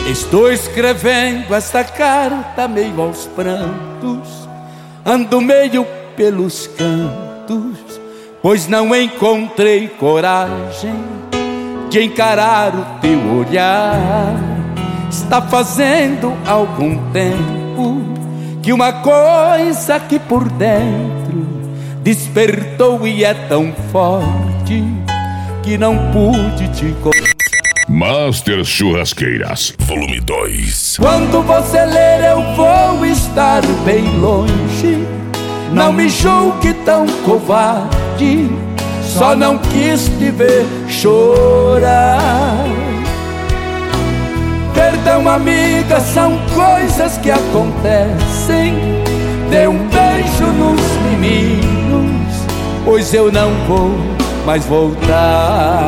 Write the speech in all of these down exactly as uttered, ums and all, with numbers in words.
Estou escrevendo esta carta meio aos prantos, ando meio pelos cantos, pois não encontrei coragem de encarar o teu olhar. Está fazendo algum tempo que uma coisa que por dentro despertou e é tão forte que não pude te contar. Master Churrasqueiras, volume dois. Quando você ler eu vou estar bem longe. Não me julgue tão covarde, só não quis te ver chorar. Perdão, amiga, são coisas que acontecem. Dê um beijo nos meninos, pois eu não vou mais voltar.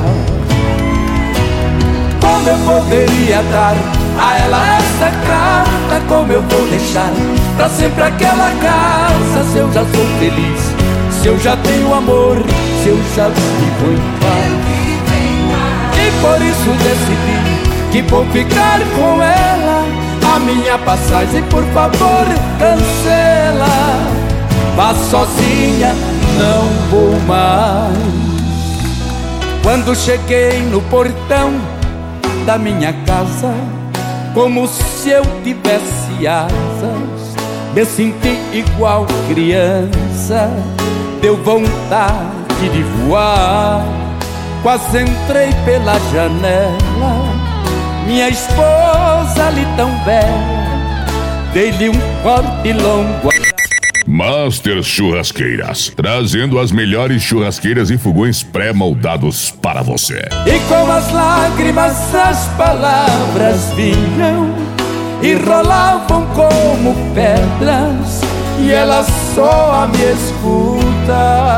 Como eu poderia dar a ela essa carta? Como eu vou deixar pra sempre aquela casa? Se eu já sou feliz, se eu já tenho amor, se eu já vivo em paz. E por isso decidi que vou ficar com ela. A minha passagem, por favor, cancela. Vá sozinha, não vou mais. Quando cheguei no portão da minha casa, como se eu tivesse asas, me senti igual criança. Deu vontade de voar, quase entrei pela janela. Minha esposa ali tão bela, dei-lhe um forte longo. Master Churrasqueiras, trazendo as melhores churrasqueiras e fogões pré-moldados para você. E com as lágrimas as palavras vinham e rolavam como pedras, e ela só me escuta.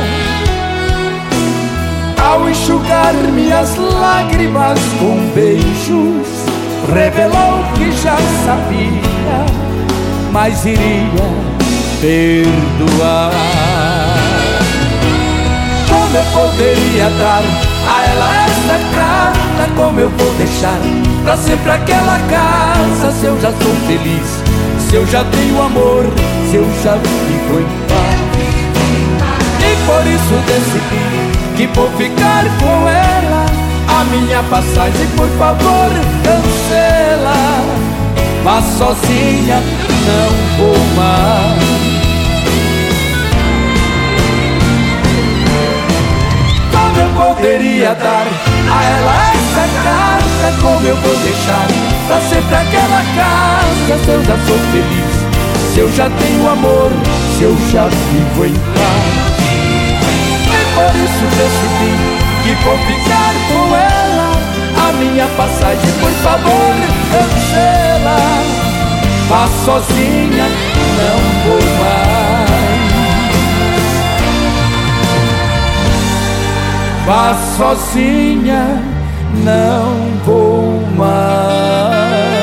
Ao enxugar minhas lágrimas com beijos, revelou que já sabia, mas iria perdoar. Como eu poderia dar a ela essa carta? Como eu vou deixar pra sempre aquela casa? Se eu já sou feliz, se eu já tenho amor, se eu já vivo em paz. E por isso decidi que vou ficar com ela. A minha passagem, por favor, cancela. Vá sozinha, não vou mais. Como eu poderia dar a ela essa carta? Como eu vou deixar pra sempre aquela casa? Se eu já sou feliz, se eu já tenho amor, se eu já vivo em paz. E por isso decidi que vou ficar com ela. A minha passagem, por favor, cancela. Vá sozinha, não vou mais. Vá sozinha, não vou mais.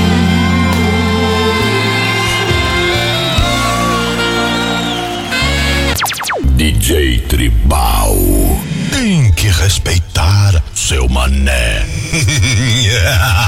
D J Tribal, tem que respeitar seu mané.